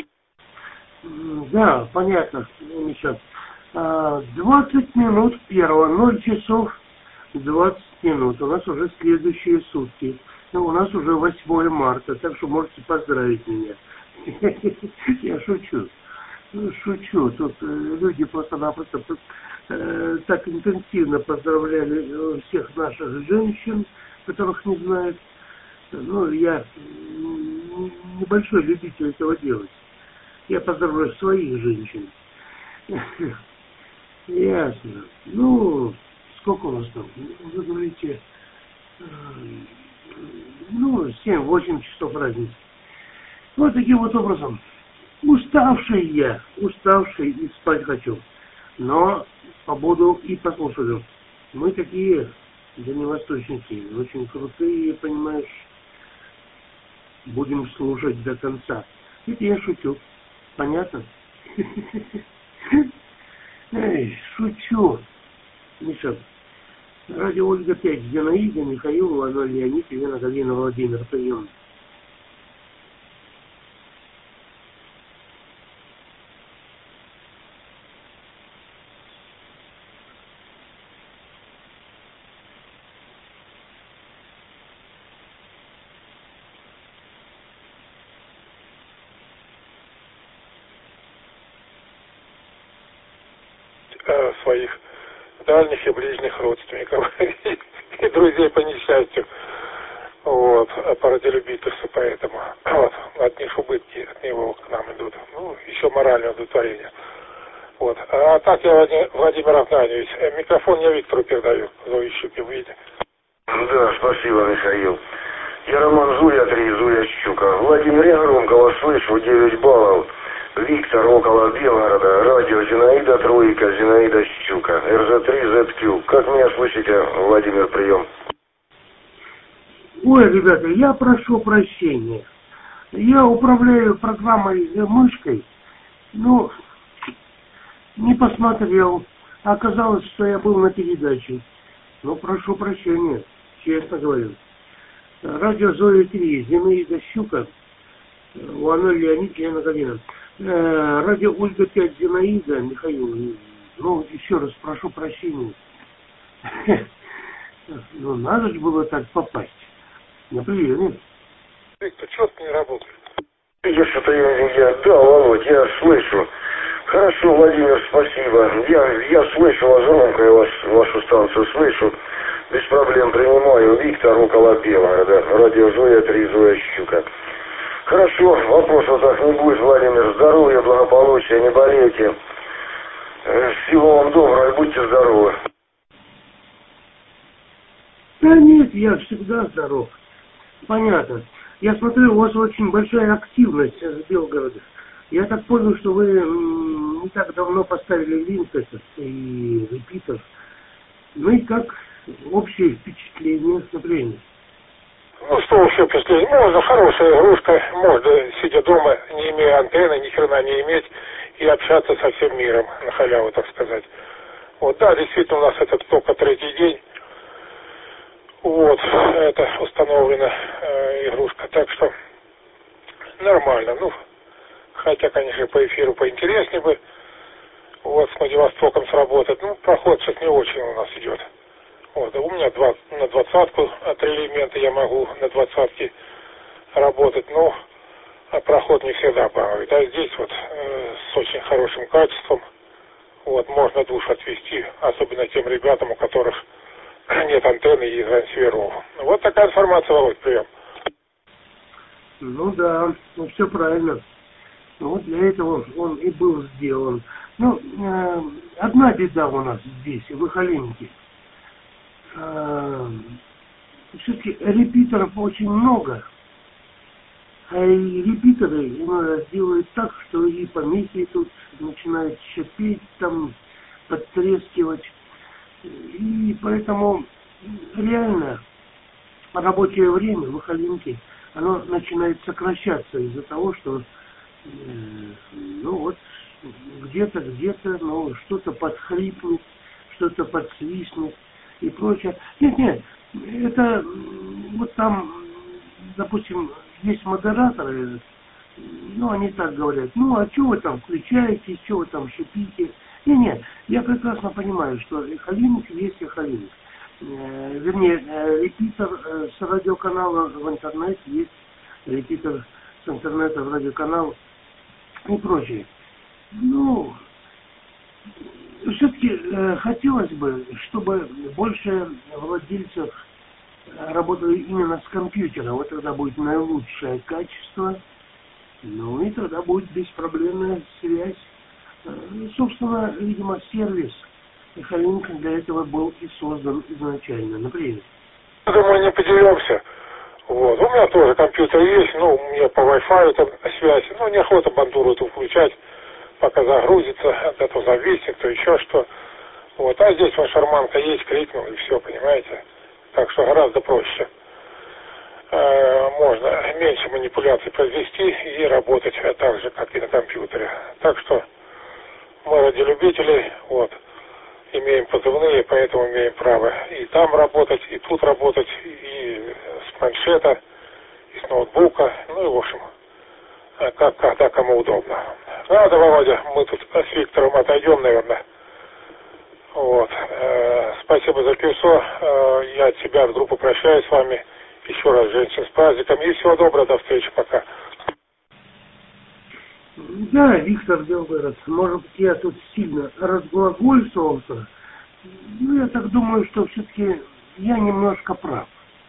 Да, понятно, Миша. двадцать минут первого, ноль часов двадцать минут. У нас уже следующие сутки. Ну, у нас уже восьмое марта, так что можете поздравить меня. Я шучу. Шучу. Тут люди просто-напросто так интенсивно поздравляли всех наших женщин, которых не знают. Ну, я небольшой любитель этого делать. Я поздравляю своих женщин. Ясно. Ну, сколько у нас там? Вы говорите, ну, семь-восемь часов разницы. Вот таким вот образом. Уставший я, уставший и спать хочу. Но побуду и послушаю. Мы такие дальневосточники, очень крутые, понимаешь. Будем слушать до конца. Это я шучу. Понятно? Эй, шучу. Миша, радио Ольга пять, Зинаида, Михаил, Уано Леонид, Елена Галина, Владимир, прием. Своих дальних и ближних родственников и друзей по несчастью. Вот, по радиолюбительству, поэтому вот, от них убытки от него к нам идут. Ну, еще моральное удовлетворение. Вот. А так я, Владимир Афнаньевич, микрофон я Виктору передаю. Зои Щуки, выйдите. Да, спасибо, Михаил. Я Роман Зуя три, Зуя Щука. Владимир, я громко вас слышу, девять баллов. Виктор, около Белгорода, радио Зинаида Тройка, Зинаида Щука, эр зэ три зет кью. Как меня слышите, Владимир, прием? Ой, ребята, я прошу прощения. Я управляю программой мышкой, но не посмотрел. Оказалось, что я был на передаче. Ну, прошу прощения, честно говорю. Радио Зоя три, Зинаида Щука, Леонид Леонид, Лена Галина. Радио Ольга пять, Зинаида, Михаил. Ну, еще раз прошу прощения. Ну, надо же было так попасть. На приеме. Виктор, четко не работает. Я что-то, я, я, да, Володь, я слышу. Хорошо, Владимир, спасибо. Я, я слышу вас громко, я вас, вашу станцию слышу. Без проблем принимаю. Виктор около Белого, да. Радио Зоя три, Зоя Щука. Хорошо, вопросов так не будет, Владимир. Здоровья, благополучия, не болейте. Всего вам доброго и будьте здоровы. Да нет, я всегда здоров. Понятно. Я смотрю, у вас очень большая активность в Белгороде. Я так понял, что вы не так давно поставили линк этот и репитер. Ну и как общее впечатление, например? Ну что вообще впечатление? Можно, хорошая игрушка, можно, сидя дома, не имея антенны, ни хрена не иметь, и общаться со всем миром, на халяву, так сказать. Вот, да, действительно, у нас это только третий день. Вот, это установлена э, игрушка, так что нормально. Ну, хотя, конечно, по эфиру поинтереснее бы, вот, с Владивостоком сработать. Ну, проход сейчас не очень у нас идет. Вот, а у меня два, на двадцатку, а три элемента я могу на двадцатке работать, но а проход не всегда балует. А здесь вот э, с очень хорошим качеством, вот, можно душ отвести, особенно тем ребятам, у которых нет антенны и трансферов. Вот такая информация, Володь, прием. Ну да, ну все правильно. Вот для этого он и был сделан. Ну, э, одна беда у нас здесь, в Ихалинке. Э, все-таки репитеров очень много. А и репитеры ну, делают так, что и помехи тут начинают шипеть, там, подтрескивать. И поэтому реально рабочее время в Ихалинке, оно начинает сокращаться из-за того, что э, ну вот где-то, где-то, ну, что-то подхрипнет, что-то подсвистнет и прочее. Нет, нет, это вот там, допустим, есть модераторы, ну, они так говорят, ну, а что вы там включаете, что вы там шипите? Нет, нет, я прекрасно понимаю, что Ихалинк есть Ихалинк. Э, вернее, э, репитер э, с радиоканала в интернете есть репитер с интернета в радиоканал и прочее. Ну, все-таки э, хотелось бы, чтобы больше владельцев работали именно с компьютера. Вот тогда будет наилучшее качество, ну и тогда будет беспроблемная связь. Э, собственно, видимо, сервис Ихалинк для этого был и создан изначально. Например. Думаю, не поделимся. Вот. У меня тоже компьютер есть, ну, у меня по Wi-Fi там связь, ну, неохота бандуру эту включать, пока загрузится, а то зависит, то еще что. Вот. А здесь вон шарманка есть, крикнул, и все, понимаете? Так что гораздо проще. Э, можно меньше манипуляций произвести и работать так же, как и на компьютере. Так что мы ради любителей, вот, имеем позывные, поэтому имеем право и там работать, и тут работать, и с планшета, и с ноутбука, ну и в общем, как, когда кому удобно. Ладно, Володя, мы тут с Виктором отойдем, наверное. Вот. Э, спасибо за письмо. Э, я от себя, от группы, прощаюсь с вами. Еще раз, женщин, с праздником. И всего доброго, до встречи, пока. Да, Виктор Белгород, может быть, я тут сильно разглагольствовался. Ну, я так думаю, что все-таки я немножко прав.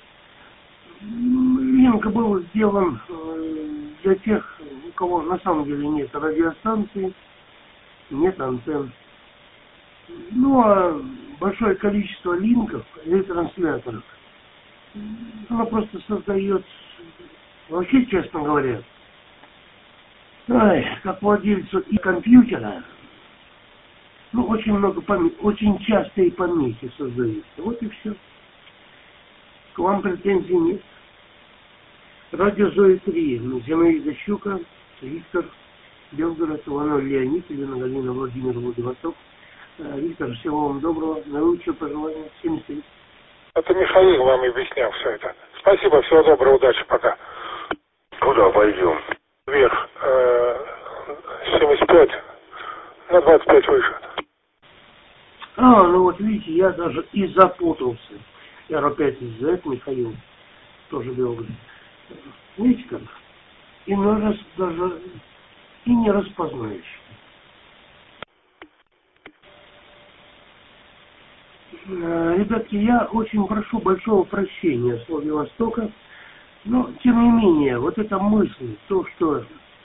Линк был сделан для тех, у кого на самом деле нет радиостанции, нет антенн. Ну, а большое количество линков, ретрансляторов, оно просто создает, вообще, честно говоря, ай, как владельцу и компьютера, ну, очень много помех, очень частые помехи создаются. Вот и все. К вам претензий нет. Радио Зои три, Зинаида Щука, Виктор, Белгород, Иванов Леонид, Елена Галина, Владимир, Владивосток. Виктор, всего вам доброго, наилучшего пожелания, семьдесят три. Это Михаил вам объяснял все это. Спасибо, всего доброго, удачи, пока. Куда пойдем? Вверх, семьдесят пять, на двадцать пять выше. А, ну вот видите, я даже и запутался. Я опять из-за этого, Михаил, тоже Белгород. Видите как? Иной раз даже и не распознаешь. Ребятки, я очень прошу большого прощения с Владивостока, но тем не менее, вот эта мысль, то, что,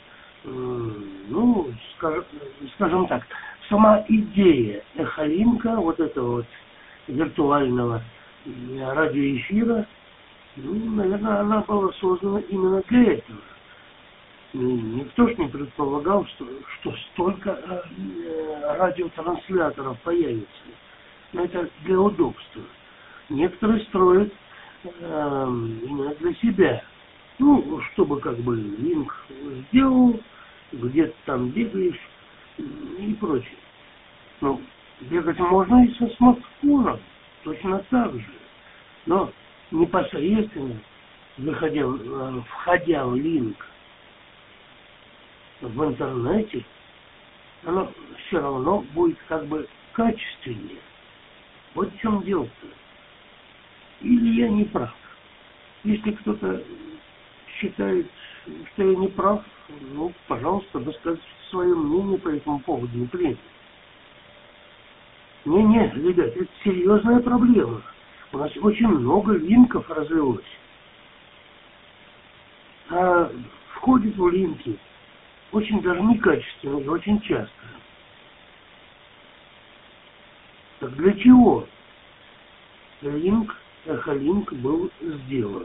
ну, скажем, скажем так, сама идея эхолинка, вот этого вот виртуального радиоэфира, ну, наверное, она была создана именно для этого. Никто ж не предполагал, что, что столько радиотрансляторов появится. Но это для удобства. Некоторые строят э, именно для себя. Ну, чтобы как бы линк сделал, где-то там бегаешь и прочее. Ну, бегать можно и со смартфоном, точно так же. Но непосредственно, выходя, э, входя в линк в интернете, оно все равно будет как бы качественнее. Вот в чем дело-то. Или я не прав. Если кто-то считает, что я не прав, ну, пожалуйста, высказывайте свое мнение по этому поводу, не принято. Не-не, ребят, это серьезная проблема. У нас очень много линков развелось. А входит в линки очень даже некачественно и очень часто. Так для чего линк, эхолинк был сделан?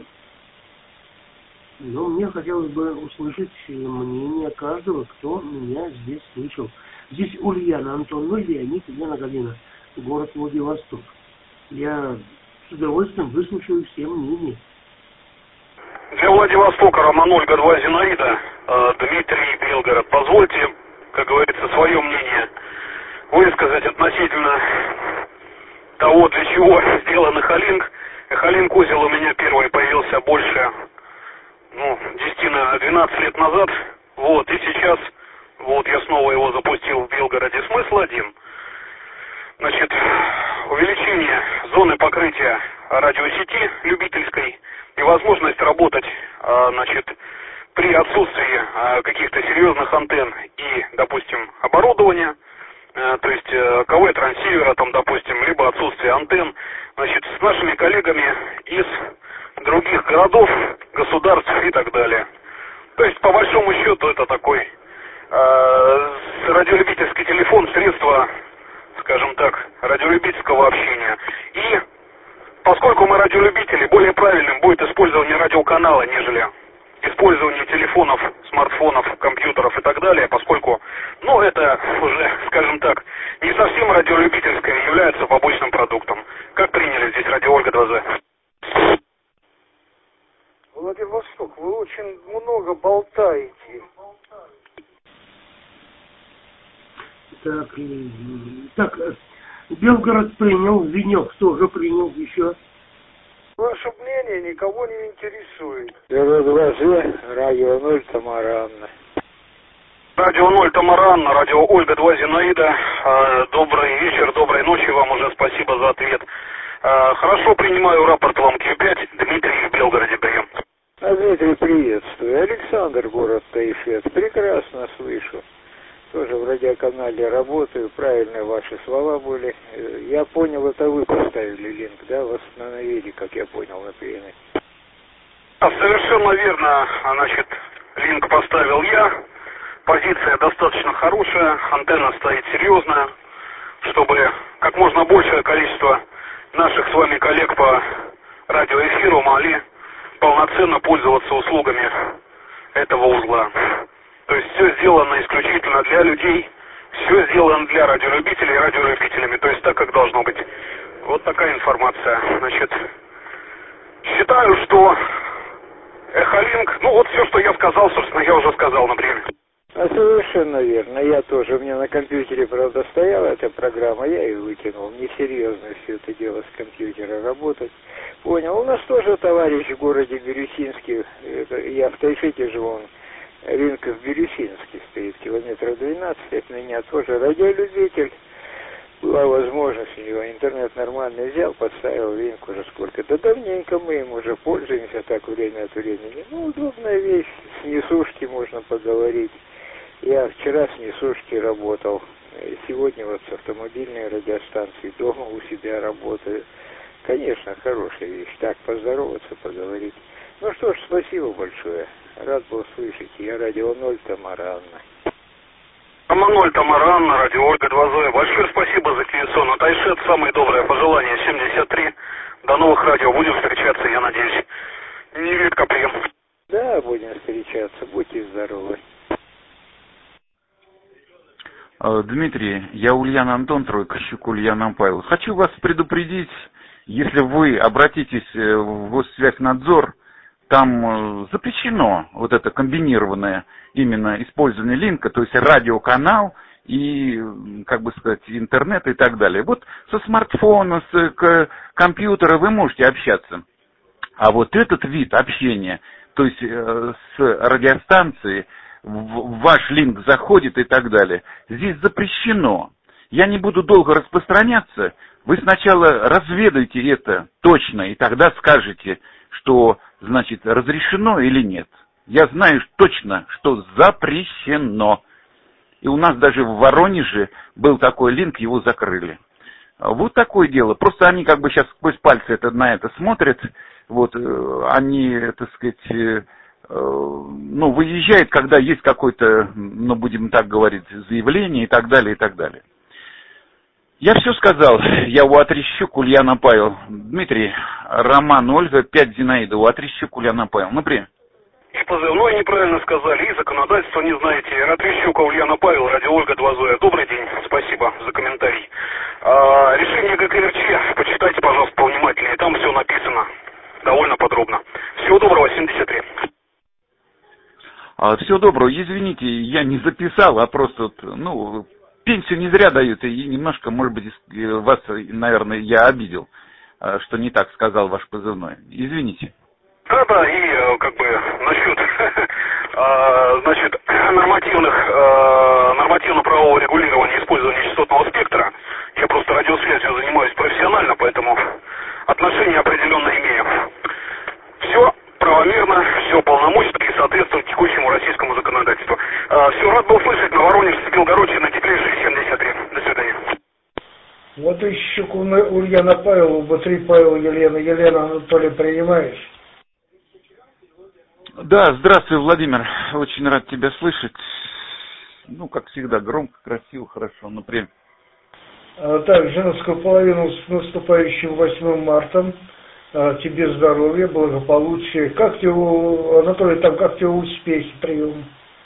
Но мне хотелось бы услышать мнение каждого, кто меня здесь слышал. Здесь Ульяна, Антон, ну, Леонид, Елена Галина, город Владивосток. Я с удовольствием выслушаю все мнения. Для Владивостока Роман Ольга два Зинаида, Дмитрий Белгород. Позвольте, как говорится, свое мнение высказать относительно того, для чего сделан эхолинк. Эхолинк узел у меня первый появился больше, ну, десять-двенадцать лет назад. Вот, и сейчас, вот, я снова его запустил в Белгороде. Смысл один. Значит, увеличение зоны покрытия радиосети любительской и возможность работать, значит, при отсутствии каких-то серьезных антенн и, допустим, оборудования, то есть КВ-трансивера, там, допустим, либо отсутствие антенн, значит, с нашими коллегами из других городов, государств и так далее. То есть, по большому счету, это такой э, радиолюбительский телефон, средство, скажем так, радиолюбительского общения. И поскольку мы радиолюбители, более правильным будет использование радиоканала, нежели использование телефонов, смартфонов, компьютеров и так далее, поскольку, ну, это уже, скажем так, не совсем радиолюбительское, является побочным продуктом. Как приняли здесь радио Ольга два зэ? Владивосток, вы очень много болтаете. Так, так, Белгород принял, Венек тоже принял еще. Ваше мнение никого не интересует. Радио ноль Тамаранна. Радио ноль Тамаранна, радио Ольга два Зинаида. Добрый вечер, доброй ночи вам уже, спасибо за ответ. Хорошо, принимаю рапорт вам Q пять, Дмитрий в Белгороде, прием. А Дмитрий, приветствую. Александр, город Тайфет. Прекрасно слышу. Тоже в радиоканале работаю, правильные ваши слова были. Я понял, это вы поставили линк, да? Восстановили, как я понял, на переноске. Совершенно верно, значит, линк поставил я. Позиция достаточно хорошая, антенна стоит серьезная, чтобы как можно большее количество наших с вами коллег по радиоэфиру могли полноценно пользоваться услугами этого узла. То есть все сделано исключительно для людей, все сделано для радиолюбителей и радиолюбителями, то есть так, как должно быть. Вот такая информация. Значит, считаю, что эхолинк сказал, собственно, я уже сказал, например. А совершенно верно. Я тоже, у меня на компьютере, правда, стояла эта программа, я ее выкинул. Несерьезно все это дело с компьютера работать. Понял. У нас тоже товарищ в городе Бирюсинске, я в Тайшете живу, он рынка в Бирюсинске стоит, километров двенадцать от меня, тоже радиолюбитель. Была возможность у него, интернет нормальный взял, подставил линк уже сколько. Да давненько мы им уже пользуемся так время от времени. Ну, удобная вещь, с несушки можно поговорить. Я вчера с несушки работал, сегодня вот с автомобильной радиостанции дома у себя работаю. Конечно, хорошая вещь, так поздороваться, поговорить. Ну что ж, спасибо большое, рад был слышать. Я радио ноль, Тамара Анна. Рома ноль, Тамара Анна, радио Ольга два Зоя. Большое спасибо за телефон. От Айшет самое доброе пожелание, семьдесят три. До новых радио, будем встречаться, я надеюсь. Нередко прием. Да, будем встречаться, будьте здоровы. Дмитрий, я Ульяна Антон, тройка Щук Ульяна Павел. Хочу вас предупредить, если вы обратитесь в Госсвязьнадзор, там запрещено вот это комбинированное именно использование линка, то есть радиоканал и, как бы сказать, интернет и так далее. Вот со смартфона, с компьютера вы можете общаться. А вот этот вид общения, то есть с радиостанции, в ваш линк заходит и так далее, здесь запрещено. Я не буду долго распространяться. Вы сначала разведайте это точно, и тогда скажете, что, значит, разрешено или нет. Я знаю точно, что запрещено. И у нас даже в Воронеже был такой линк, его закрыли. Вот такое дело. Просто они как бы сейчас сквозь пальцы это, на это смотрят. Вот, они, так сказать, ну, выезжают, когда есть какое-то, ну, будем так говорить, заявление и так далее, и так далее. Я все сказал. Я у Атрищук, Ульяна Павел. Дмитрий, Роман, Ольга, пять Зинаида, у Атрищук, Ульяна Павел. Ну, привет. И позывной неправильно сказали, и законодательство не знаете. Атрищук, Ульяна Павел, радио Ольга два Зоя. Добрый день, спасибо за комментарий. А, решение ГКРЧ почитайте, пожалуйста, повнимательнее. Там все написано довольно подробно. Всего доброго, семьдесят три. А, всего доброго. Извините, я не записал, а просто, ну, пенсию не зря дают, и немножко, может быть, вас, наверное, я обидел, что не так сказал ваш позывной. Извините. Да, да, и как бы насчет, значит, нормативных, нормативно-правового регулирования использования частотного спектра, я просто радиосвязью занимаюсь профессионально, поэтому отношение определенно имею. Все правомерно, все полномочно и соответствует текущему российскому законодательству. Все, рад был слышать, на Воронеж, Белгородче, на теплейший семьдесят три. До свидания. Вот еще Ульяна Павел, бэ три Павел, Елена, Елена, Анатолий, принимаешь? Да, здравствуй, Владимир. Очень рад тебя слышать. Ну, как всегда, громко, красиво, хорошо, например. А, так, женскую половину с наступающим восьмым марта. А, тебе здоровья, благополучия. Как тебе, Анатолий, там, как тебе успехи, прием?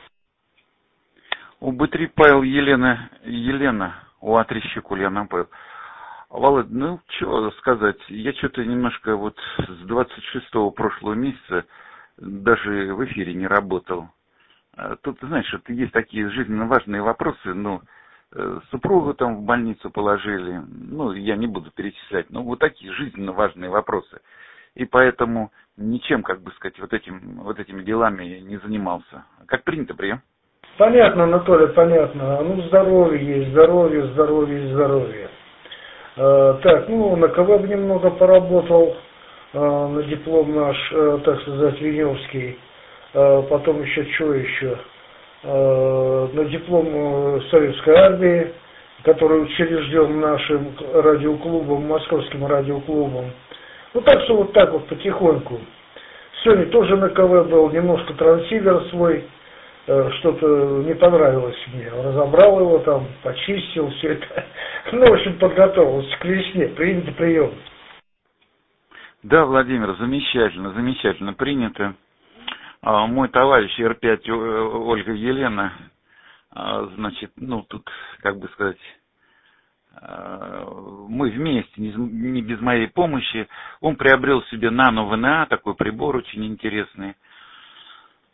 У бэ три Павел, Елена, Елена, у Атрищук, Ульяна Павел. Володь, ну, что сказать, я что-то немножко вот с двадцать шестого прошлого месяца даже в эфире не работал. Тут, знаешь, это есть такие жизненно важные вопросы, ну, супругу там в больницу положили, ну, я не буду перечислять, но вот такие жизненно важные вопросы. И поэтому ничем, как бы сказать, вот, этим, вот этими делами не занимался. Как принято, прием? Понятно, Анатолий, понятно. Ну, здоровье есть, здоровье, здоровье, здоровье. А, так, ну, на КВ немного поработал. На диплом наш, так сказать, Веневский, потом еще что еще, на диплом Советской армии, который учрежден нашим радиоклубом, московским радиоклубом. Ну так что вот так вот потихоньку. Сегодня тоже на КВ был, немножко трансивер свой, что-то не понравилось мне. Разобрал его там, почистил все это. Ну, в общем, подготовился к весне, принято прием. Да, Владимир, замечательно, замечательно принято. А, мой товарищ эр пять Ольга Елена, а, значит, ну, тут, как бы сказать, а, мы вместе, не, не без моей помощи, он приобрел себе нано вэ эн а, такой прибор очень интересный.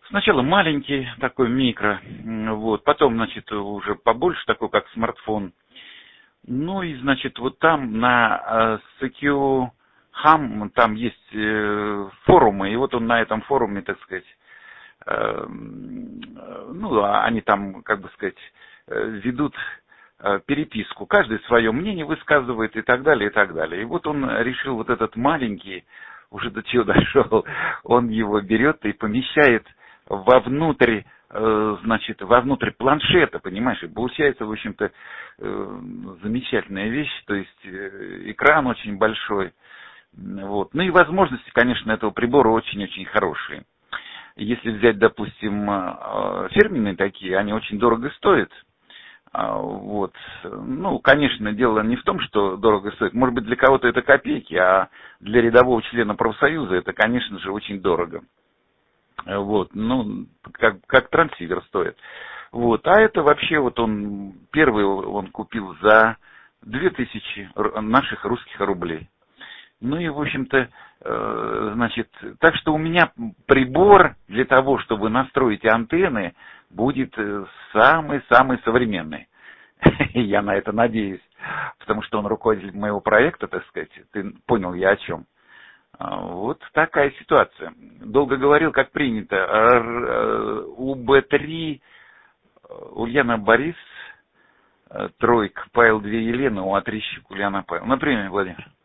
Сначала маленький, такой микро, вот, потом, значит, уже побольше, такой, как смартфон. Ну и, значит, вот там на си кью хам, там есть э, форумы, и вот он на этом форуме, так сказать, э, ну, они там, как бы сказать, ведут э, переписку. Каждый свое мнение высказывает и так далее, и так далее. И вот он решил вот этот маленький, уже до чего дошел, он его берет и помещает вовнутрь, э, значит, вовнутрь планшета, понимаешь, и получается, в общем-то, э, замечательная вещь, то есть э, экран очень большой. Вот. Ну и возможности, конечно, этого прибора очень-очень хорошие. Если взять, допустим, фирменные такие, они очень дорого стоят. Вот. Ну, конечно, дело не в том, что дорого стоит. Может быть, для кого-то это копейки, а для рядового члена профсоюза это, конечно же, очень дорого. Вот. Ну, как, как трансивер стоит. Вот. А это вообще, вот он, первый он купил за две тысячи наших русских рублей. Ну и, в общем-то, э, значит, так что у меня прибор для того, чтобы настроить антенны, будет самый-самый современный. Я на это надеюсь, потому что он руководитель моего проекта, так сказать. Ты понял я о чем. Вот такая ситуация. Долго говорил, как принято. У Бэ три Ульяна Борис, тройка, Павел две Елены, у А три Ульяна Павел. Например, Владимир.